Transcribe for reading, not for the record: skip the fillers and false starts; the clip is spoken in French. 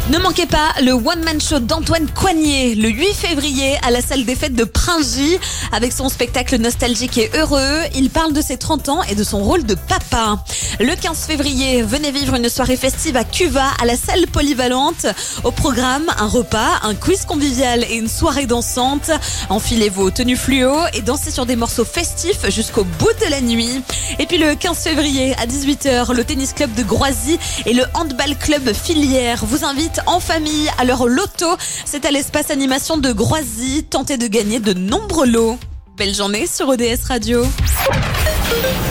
Ne manquez pas le one-man show d'Antoine Coignet le 8 février à la salle des fêtes de Pringy. Avec son spectacle nostalgique et heureux, il parle de ses 30 ans et de son rôle de papa. Le 15 février, venez vivre une soirée festive à Cuva, à la salle polyvalente. Au programme, un repas, un quiz convivial et une soirée dansante. Enfilez vos tenues fluo et dansez sur des morceaux festifs jusqu'au bout de la nuit. Et puis le 15 février à 18h, le tennis club de Groisy et le handball club Filière vous invitent en famille à leur loto. C'est à l'espace animation de Groisy. Tentez de gagner de nombreux lots. Belle journée sur ODS Radio.